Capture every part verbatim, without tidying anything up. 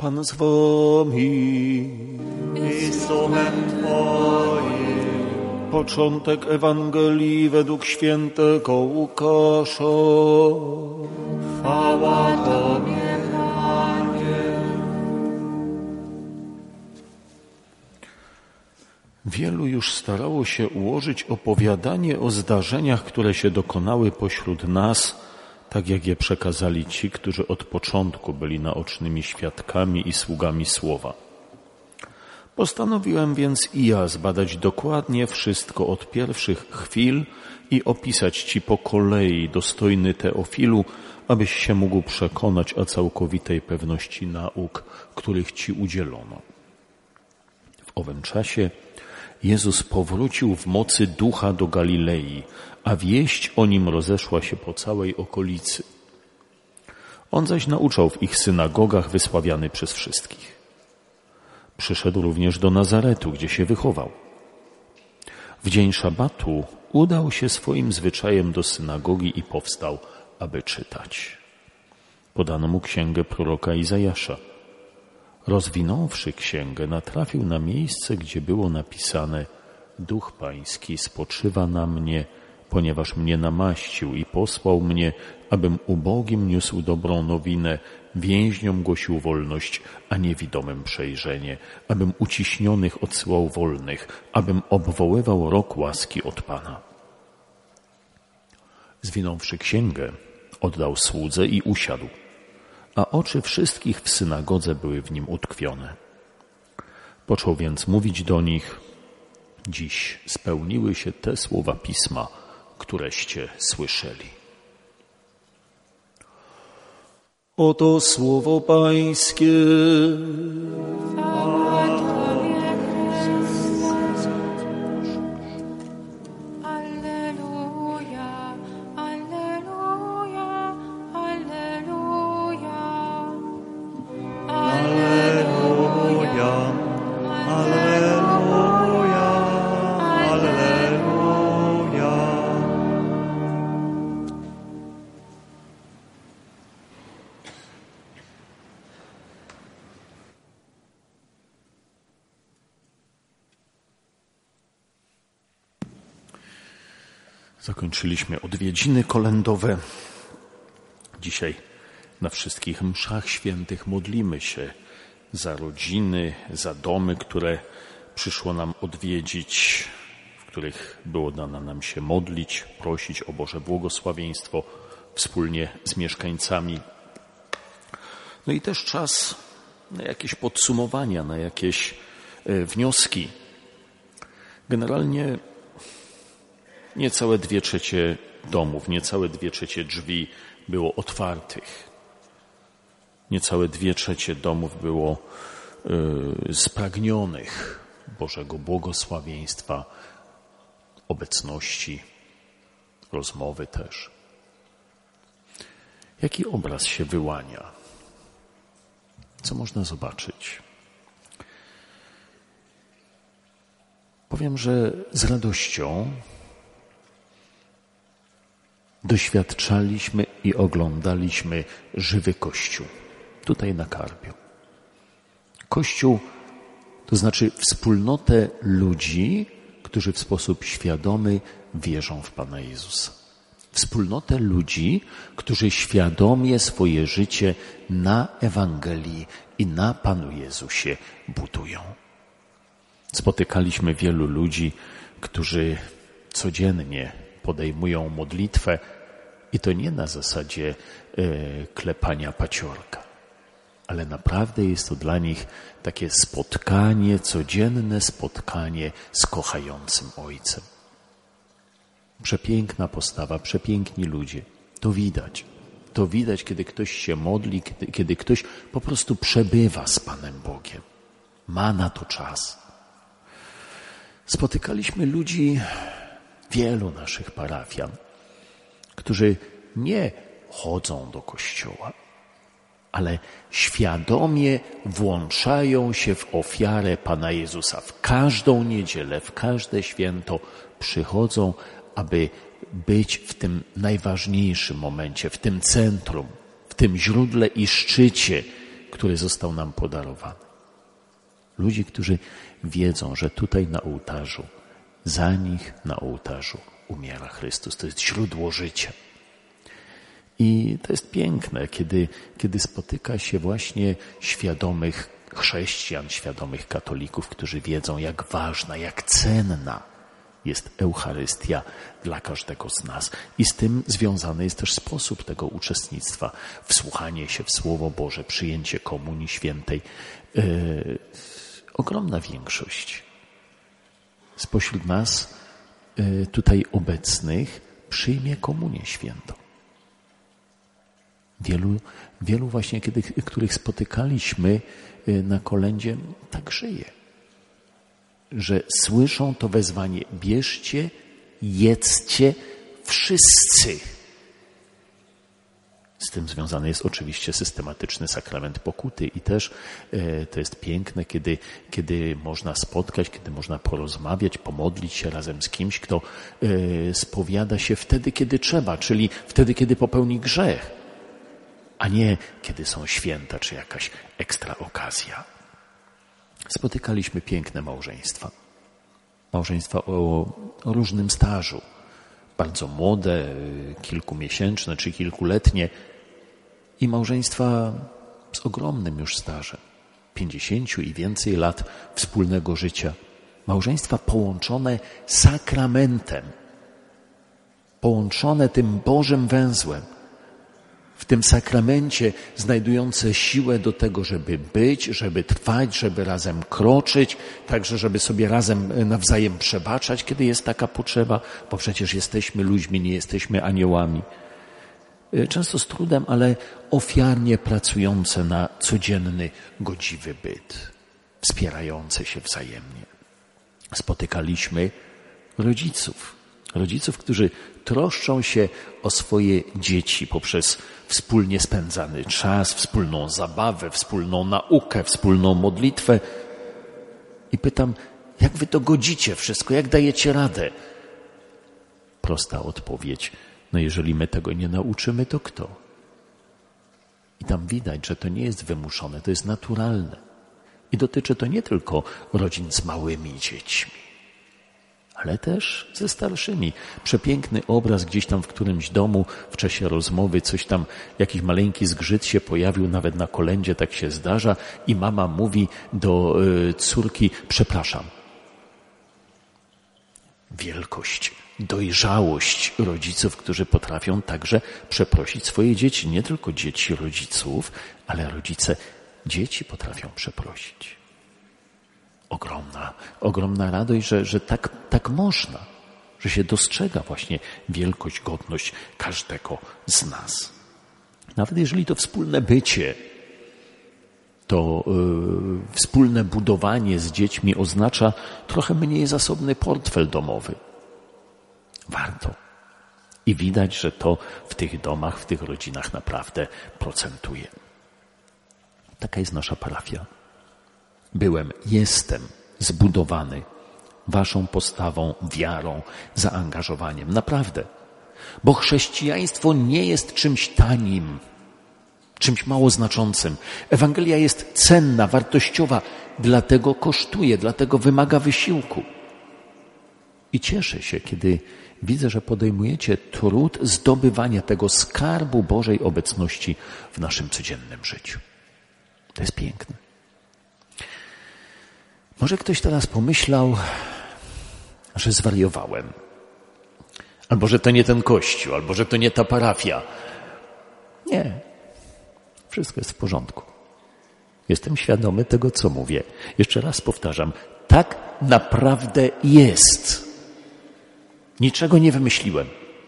Pan z wami. I z duchem Twoim. Początek Ewangelii według świętego Łukasza. Chwała Tobie, Panie. Wielu już starało się ułożyć opowiadanie o zdarzeniach, które się dokonały pośród nas, tak jak je przekazali ci, którzy od początku byli naocznymi świadkami i sługami słowa. Postanowiłem więc i ja zbadać dokładnie wszystko od pierwszych chwil i opisać ci po kolei, dostojny Teofilu, abyś się mógł przekonać o całkowitej pewności nauk, których ci udzielono. W owym czasie Jezus powrócił w mocy ducha do Galilei, a wieść o nim rozeszła się po całej okolicy. On zaś nauczał w ich synagogach, wysławiany przez wszystkich. Przyszedł również do Nazaretu, gdzie się wychował. W dzień szabatu udał się swoim zwyczajem do synagogi i powstał, aby czytać. Podano mu księgę proroka Izajasza. Rozwinąwszy księgę, natrafił na miejsce, gdzie było napisane: Duch Pański spoczywa na mnie, ponieważ mnie namaścił i posłał mnie, abym ubogim niósł dobrą nowinę, więźniom głosił wolność, a niewidomym przejrzenie, abym uciśnionych odsyłał wolnych, abym obwoływał rok łaski od Pana. Zwinąwszy księgę, oddał słudze i usiadł, a oczy wszystkich w synagodze były w nim utkwione. Począł więc mówić do nich: dziś spełniły się te słowa Pisma, któreście słyszeli. Oto słowo Pańskie. Chwała Tobie, Chryste. Alleluja, alleluja, alleluja. Alleluja, alleluja, alleluja. Zakończyliśmy odwiedziny kolędowe. Dzisiaj na wszystkich mszach świętych modlimy się za rodziny, za domy, które przyszło nam odwiedzić, w których było dane nam się modlić, prosić o Boże błogosławieństwo wspólnie z mieszkańcami. No i też czas na jakieś podsumowania, na jakieś e, wnioski. Generalnie niecałe dwie trzecie domów, niecałe dwie trzecie drzwi było otwartych. Niecałe dwie trzecie domów było y, spragnionych Bożego błogosławieństwa, obecności, rozmowy też. Jaki obraz się wyłania? Co można zobaczyć? Powiem, że z radością doświadczaliśmy i oglądaliśmy żywy Kościół, tutaj na Karpiu. Kościół to znaczy wspólnotę ludzi, którzy w sposób świadomy wierzą w Pana Jezusa. Wspólnotę ludzi, którzy świadomie swoje życie na Ewangelii i na Panu Jezusie budują. Spotykaliśmy wielu ludzi, którzy codziennie podejmują modlitwę i to nie na zasadzie e, klepania paciorka, ale naprawdę jest to dla nich takie spotkanie, codzienne spotkanie z kochającym Ojcem. Przepiękna postawa, przepiękni ludzie. To widać. To widać, kiedy ktoś się modli, kiedy, kiedy ktoś po prostu przebywa z Panem Bogiem. Ma na to czas. Spotykaliśmy ludzi, wielu naszych parafian, którzy nie chodzą do kościoła, ale świadomie włączają się w ofiarę Pana Jezusa. W każdą niedzielę, w każde święto przychodzą, aby być w tym najważniejszym momencie, w tym centrum, w tym źródle i szczycie który został nam podarowany. Ludzi, którzy wiedzą, że tutaj na ołtarzu, za nich na ołtarzu umiera Chrystus. To jest źródło życia. I to jest piękne, kiedy, kiedy spotyka się właśnie świadomych chrześcijan, świadomych katolików, którzy wiedzą, jak ważna, jak cenna jest Eucharystia dla każdego z nas. I z tym związany jest też sposób tego uczestnictwa. Wsłuchanie się w Słowo Boże, przyjęcie Komunii Świętej. Yy, ogromna większość spośród nas yy, tutaj obecnych przyjmie Komunię Świętą. Wielu, wielu właśnie, kiedy, których spotykaliśmy na kolędzie, tak żyje. Że słyszą to wezwanie: bierzcie, jedzcie wszyscy. Z tym związany jest oczywiście systematyczny sakrament pokuty i też e, to jest piękne, kiedy, kiedy można spotkać, kiedy można porozmawiać, pomodlić się razem z kimś, kto e, spowiada się wtedy, kiedy trzeba, czyli wtedy, kiedy popełni grzech, a nie kiedy są święta czy jakaś ekstra okazja. Spotykaliśmy piękne małżeństwa. Małżeństwa o, o różnym stażu. Bardzo młode, kilkumiesięczne czy kilkuletnie i małżeństwa z ogromnym już stażem. Pięćdziesięciu i więcej lat wspólnego życia. Małżeństwa połączone sakramentem. Połączone tym Bożym węzłem. W tym sakramencie znajdujące siłę do tego, żeby być, żeby trwać, żeby razem kroczyć, także żeby sobie razem nawzajem przebaczać, kiedy jest taka potrzeba, bo przecież jesteśmy ludźmi, nie jesteśmy aniołami. Często z trudem, ale ofiarnie pracujące na codzienny, godziwy byt, wspierające się wzajemnie. Spotykaliśmy rodziców, rodziców, którzy troszczą się o swoje dzieci poprzez wspólnie spędzany czas, wspólną zabawę, wspólną naukę, wspólną modlitwę. I pytam, jak wy to godzicie wszystko, jak dajecie radę? Prosta odpowiedź, no jeżeli my tego nie nauczymy, to kto? I tam widać, że to nie jest wymuszone, to jest naturalne. I dotyczy to nie tylko rodzin z małymi dziećmi, ale też ze starszymi. Przepiękny obraz gdzieś tam w którymś domu w czasie rozmowy, coś tam, jakiś maleńki zgrzyt się pojawił, nawet na kolędzie tak się zdarza i mama mówi do y, córki: przepraszam. Wielkość, dojrzałość rodziców, którzy potrafią także przeprosić swoje dzieci. Nie tylko dzieci rodziców, ale rodzice dzieci potrafią przeprosić. Ogromna, ogromna radość, że, że tak, tak można, że się dostrzega właśnie wielkość, godność każdego z nas. Nawet jeżeli to wspólne bycie, to yy, wspólne budowanie z dziećmi oznacza trochę mniej zasobny portfel domowy. Warto. I widać, że to w tych domach, w tych rodzinach naprawdę procentuje. Taka jest nasza parafia. Byłem, jestem zbudowany waszą postawą, wiarą, zaangażowaniem. Naprawdę. Bo chrześcijaństwo nie jest czymś tanim, czymś mało znaczącym. Ewangelia jest cenna, wartościowa, dlatego kosztuje, dlatego wymaga wysiłku. I cieszę się, kiedy widzę, że podejmujecie trud zdobywania tego skarbu Bożej obecności w naszym codziennym życiu. To jest piękne. Może ktoś teraz pomyślał, że zwariowałem. Albo że to nie ten kościół, albo że to nie ta parafia. Nie. Wszystko jest w porządku. Jestem świadomy tego, co mówię. Jeszcze raz powtarzam. Tak naprawdę jest. Niczego nie wymyśliłem.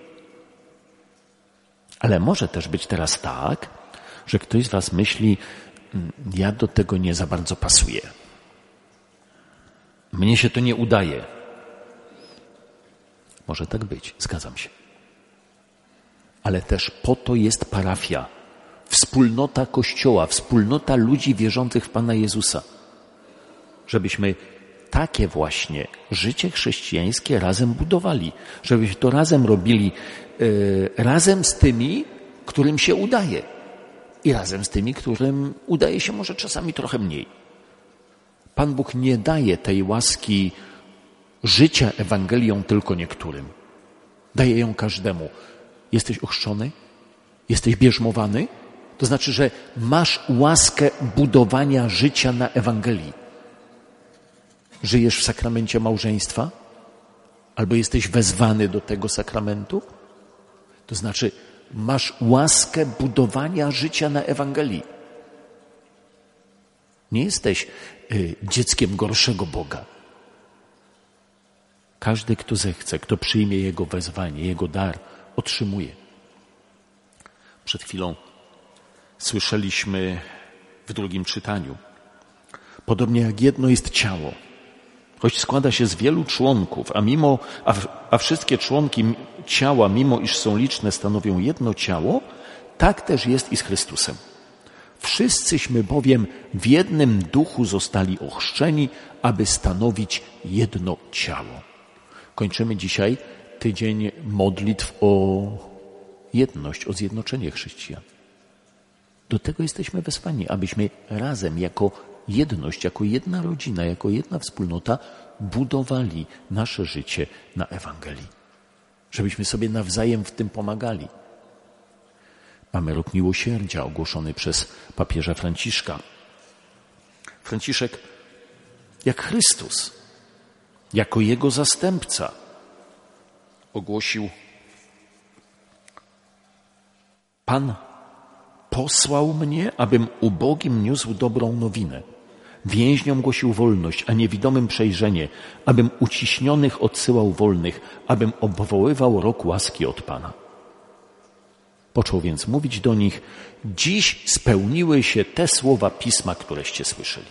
Ale może też być teraz tak, że ktoś z was myśli, ja do tego nie za bardzo pasuję. Mnie się to nie udaje. Może tak być, zgadzam się. Ale też po to jest parafia. Wspólnota Kościoła, wspólnota ludzi wierzących w Pana Jezusa. Żebyśmy takie właśnie życie chrześcijańskie razem budowali. Żebyśmy to razem robili, yy, razem z tymi, którym się udaje. i razem z tymi, którym udaje się może czasami trochę mniej. Pan Bóg nie daje tej łaski życia Ewangelią tylko niektórym. Daje ją każdemu. Jesteś ochrzczony? Jesteś bierzmowany? To znaczy, że masz łaskę budowania życia na Ewangelii. Żyjesz w sakramencie małżeństwa? Albo jesteś wezwany do tego sakramentu? To znaczy, masz łaskę budowania życia na Ewangelii. Nie jesteś y, dzieckiem gorszego Boga. Każdy, kto zechce, kto przyjmie Jego wezwanie, Jego dar, otrzymuje. Przed chwilą słyszeliśmy w drugim czytaniu. Podobnie jak jedno jest ciało, choć składa się z wielu członków, a mimo, a, a wszystkie członki ciała, mimo iż są liczne, stanowią jedno ciało, tak też jest i z Chrystusem. Wszyscyśmy bowiem w jednym duchu zostali ochrzczeni, aby stanowić jedno ciało. Kończymy dzisiaj tydzień modlitw o jedność, o zjednoczenie chrześcijan. Do tego jesteśmy wezwani, abyśmy razem jako jedność, jako jedna rodzina, jako jedna wspólnota budowali nasze życie na Ewangelii. Żebyśmy sobie nawzajem w tym pomagali. Mamy rok miłosierdzia ogłoszony przez papieża Franciszka. Franciszek, jak Chrystus, jako Jego zastępca, ogłosił: Pan posłał mnie, abym ubogim niósł dobrą nowinę, więźniom głosił wolność, a niewidomym przejrzenie, abym uciśnionych odsyłał wolnych, abym obwoływał rok łaski od Pana. Począł więc mówić do nich: dziś spełniły się te słowa Pisma, któreście słyszeli.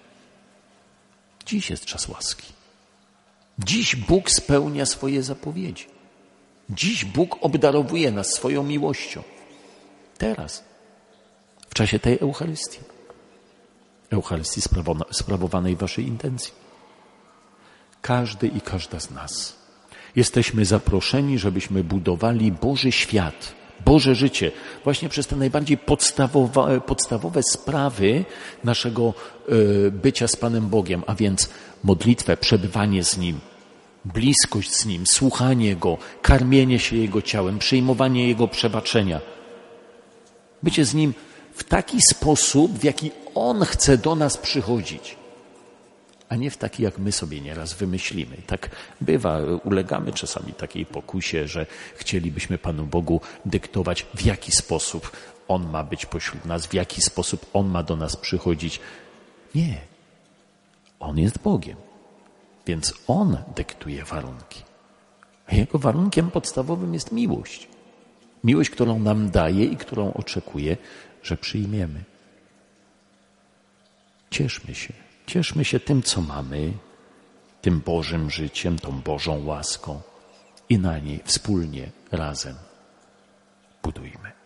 Dziś jest czas łaski. Dziś Bóg spełnia swoje zapowiedzi. Dziś Bóg obdarowuje nas swoją miłością. Teraz, w czasie tej Eucharystii. Eucharystii sprawowanej w waszej intencji. Każdy i każda z nas jesteśmy zaproszeni, żebyśmy budowali Boży świat, Boże życie, właśnie przez te najbardziej podstawowe, podstawowe sprawy naszego y, bycia z Panem Bogiem, a więc modlitwę, przebywanie z Nim, bliskość z Nim, słuchanie Go, karmienie się Jego ciałem, przyjmowanie Jego przebaczenia. Bycie z Nim w taki sposób, w jaki On chce do nas przychodzić, a nie w taki, jak my sobie nieraz wymyślimy. Tak bywa, ulegamy czasami takiej pokusie, że chcielibyśmy Panu Bogu dyktować, w jaki sposób On ma być pośród nas, w jaki sposób On ma do nas przychodzić. Nie. On jest Bogiem, więc On dyktuje warunki. A Jego warunkiem podstawowym jest miłość. Miłość, którą nam daje i którą oczekuje, że przyjmiemy. Cieszmy się. Cieszmy się tym, co mamy, tym Bożym życiem, tą Bożą łaską i na niej wspólnie, razem budujmy.